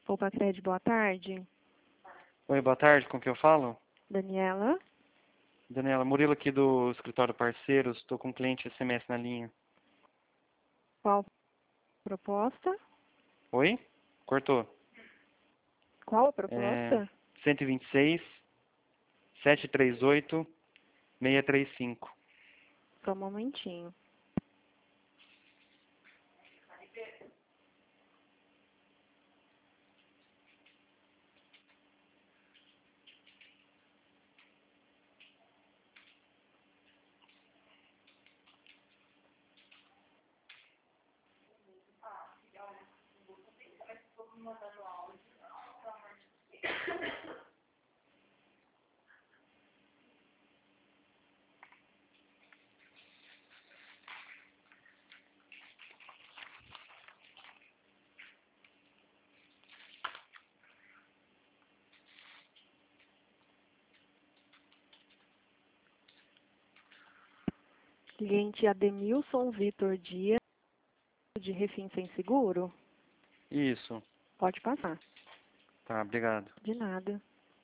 Poupa-Cred, boa tarde. Oi, boa tarde, com quem eu falo? Daniela. Daniela, Murilo aqui do escritório Parceiros, estou com um cliente SMS na linha. Qual proposta? Oi? Cortou. Qual a proposta? 126 738 635. Só um momentinho. Cliente Ademilson Vitor Dias, de Refim Sem Seguro. Isso. Pode passar. Tá, obrigado. De nada.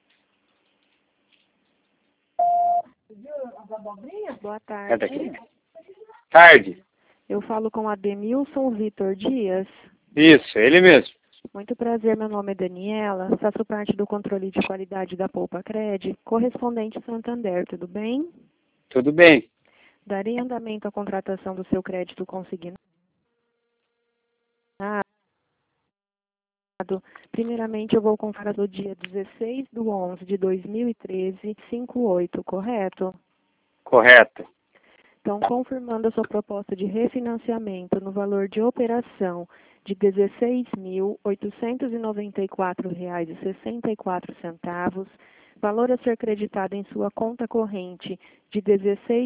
Boa tarde. Tarde. Eu falo com Ademilson Vitor Dias. Isso, ele mesmo. Muito prazer, meu nome é Daniela. Faço parte do controle de qualidade da Poupa-Cred, correspondente Santander, tudo bem? Tudo bem. Darei andamento à contratação do seu crédito consignado. Primeiramente, eu vou contar do dia 16/11/2013, 58, correto? Correto. Então, confirmando a sua proposta de refinanciamento no valor de operação de R$ 16.894,64, valor a ser creditado em sua conta corrente de R$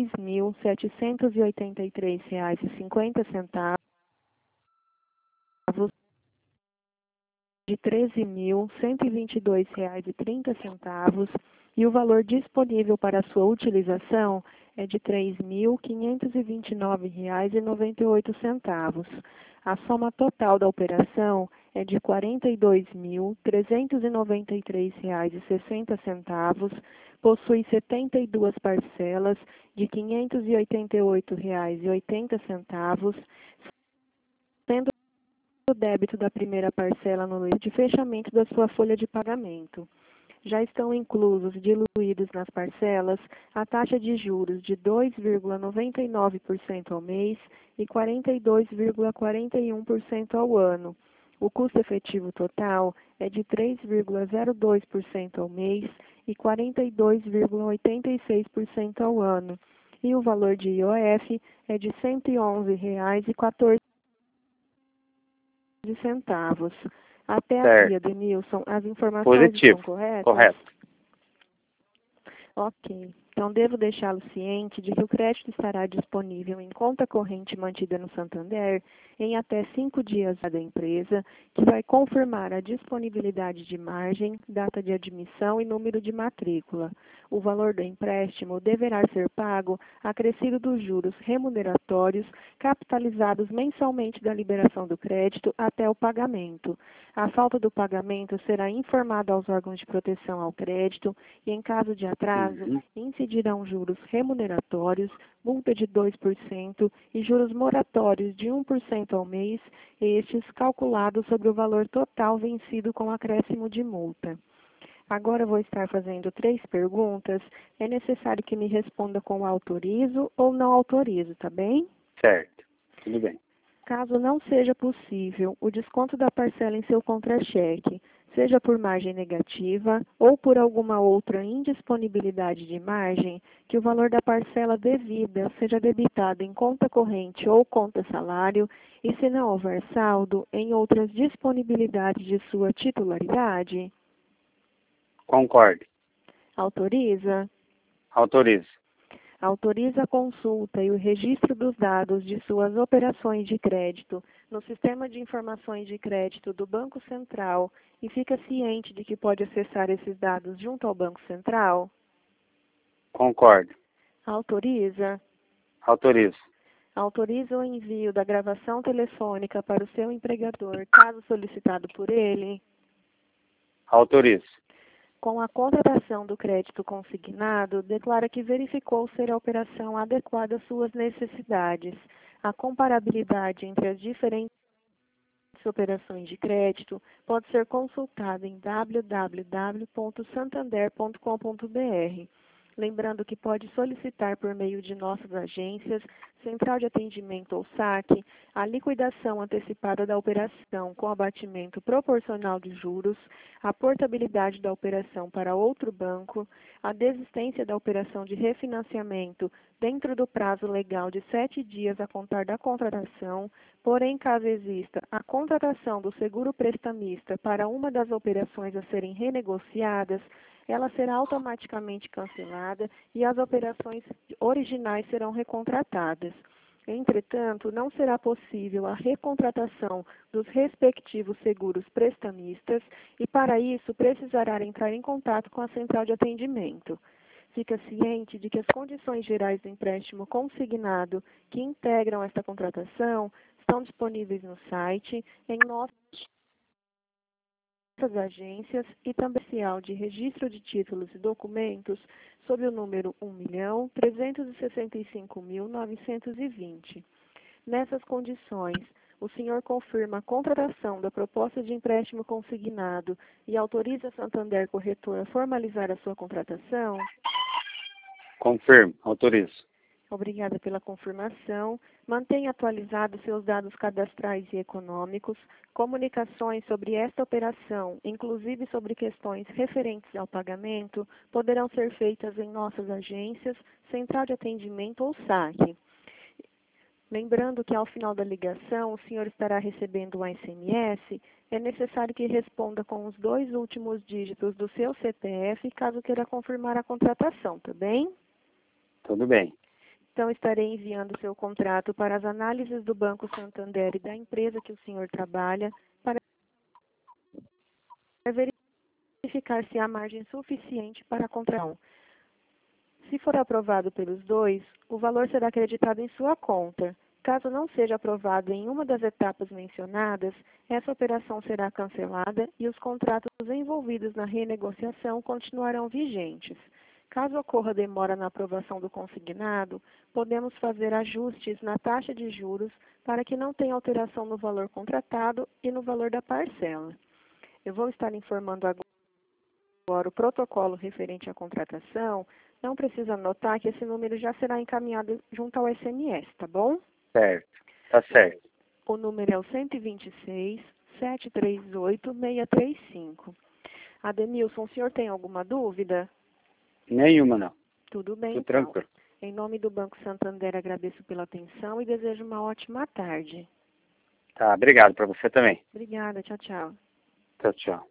16.783,50, de R$ 13.122,30 e o valor disponível para sua utilização é de R$ 3.529,98. A soma total da operação é de R$ 42.393,60, possui 72 parcelas de R$ 588,80, sendo o débito da primeira parcela no livro de fechamento da sua folha de pagamento. Já estão inclusos, diluídos nas parcelas, a taxa de juros de 2,99% ao mês e 42,41% ao ano. O custo efetivo total é de 3,02% ao mês e 42,86% ao ano. E o valor de IOF é de R$ 111,14. Até aqui, Ademilson, as informações estão corretas? Correto. Ok. Então, devo deixá-lo ciente de que o crédito estará disponível em conta corrente mantida no Santander em até 5 dias da empresa, que vai confirmar a disponibilidade de margem, data de admissão e número de matrícula. O valor do empréstimo deverá ser pago acrescido dos juros remuneratórios capitalizados mensalmente da liberação do crédito até o pagamento. A falta do pagamento será informada aos órgãos de proteção ao crédito e, em caso de atraso, incidirão juros remuneratórios, multa de 2% e juros moratórios de 1% ao mês, estes calculados sobre o valor total vencido com acréscimo de multa. Agora vou estar fazendo 3 perguntas. É necessário que me responda com autorizo ou não autorizo, tá bem? Certo. Tudo bem. Caso não seja possível o desconto da parcela em seu contra-cheque, seja por margem negativa ou por alguma outra indisponibilidade de margem, que o valor da parcela devida seja debitado em conta corrente ou conta salário e, se não houver saldo, em outras disponibilidades de sua titularidade? Concordo. Autoriza? Autorizo. Autoriza a consulta e o registro dos dados de suas operações de crédito no Sistema de Informações de Crédito do Banco Central e fica ciente de que pode acessar esses dados junto ao Banco Central? Concordo. Autoriza? Autorizo. Autoriza o envio da gravação telefônica para o seu empregador, caso solicitado por ele? Autorizo. Com a contratação do crédito consignado, declara que verificou ser a operação adequada às suas necessidades. A comparabilidade entre as diferentes operações de crédito pode ser consultada em www.santander.com.br. Lembrando que pode solicitar por meio de nossas agências, Central de Atendimento ou SAC, a liquidação antecipada da operação com abatimento proporcional de juros, a portabilidade da operação para outro banco, a desistência da operação de refinanciamento dentro do prazo legal de 7 dias a contar da contratação, porém, caso exista a contratação do seguro prestamista para uma das operações a serem renegociadas, ela será automaticamente cancelada e as operações originais serão recontratadas. Entretanto, não será possível a recontratação dos respectivos seguros prestamistas e, para isso, precisará entrar em contato com a central de atendimento. Fica ciente de que as condições gerais do empréstimo consignado que integram esta contratação estão disponíveis no site, em nossas agências e também oficial de registro de títulos e documentos sob o número 1.365.920. Nessas condições, o senhor confirma a contratação da proposta de empréstimo consignado e autoriza a Santander Corretor a formalizar a sua contratação? Confirmo. Autorizo. Obrigada pela confirmação. Mantenha atualizados seus dados cadastrais e econômicos. Comunicações sobre esta operação, inclusive sobre questões referentes ao pagamento, poderão ser feitas em nossas agências, Central de Atendimento ou SAC. Lembrando que ao final da ligação, o senhor estará recebendo um SMS. É necessário que responda com os 2 últimos dígitos do seu CPF, caso queira confirmar a contratação, tá bem? Tudo bem. Então, estarei enviando seu contrato para as análises do Banco Santander e da empresa que o senhor trabalha para verificar se há margem suficiente para a contratação. Se for aprovado pelos dois, o valor será acreditado em sua conta. Caso não seja aprovado em uma das etapas mencionadas, essa operação será cancelada e os contratos envolvidos na renegociação continuarão vigentes. Caso ocorra demora na aprovação do consignado, podemos fazer ajustes na taxa de juros para que não tenha alteração no valor contratado e no valor da parcela. Eu vou estar informando agora o protocolo referente à contratação. Não precisa anotar que esse número já será encaminhado junto ao SMS, tá bom? Certo. Tá certo. O número é o 126-738-635. Ademilson, o senhor tem alguma dúvida? Nenhuma, não. Tudo bem, Tudo então. tranquilo. Em nome do Banco Santander, agradeço pela atenção e desejo uma ótima tarde. Tá, obrigado para você também. Obrigada, tchau, tchau. Tchau, tchau.